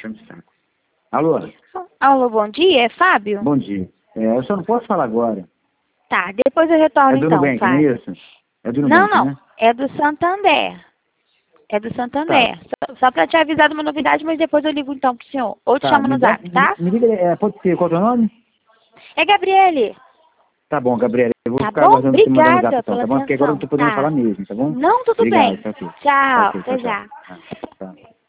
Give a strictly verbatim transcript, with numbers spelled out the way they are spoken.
enchendo o saco. Alô? Alô, bom dia, é Fábio? Bom dia. É, eu só não posso falar agora. Tá, depois eu retorno É do então, Nubank, não é Fábio. isso? É do Não, Nubank, não, né? é do Santander. É do Santander. Só, só pra te avisar de uma novidade, mas depois eu ligo então pro senhor. Ou te Tá, chamo me, no dá, zap, tá? me, me liga, é, pode ser, qual é o teu nome? É Gabriele. Tá bom, Gabriela, eu vou Tá ficar bom? aguardando você me mandar no zap Obrigada então, pela tá bom? Porque agora eu não atenção. tô podendo Tá. falar mesmo, tá bom? Não, tudo Obrigado, bem. tá ok. Tá Tchau, ok, tchau, até tchau. já. Tá, tá.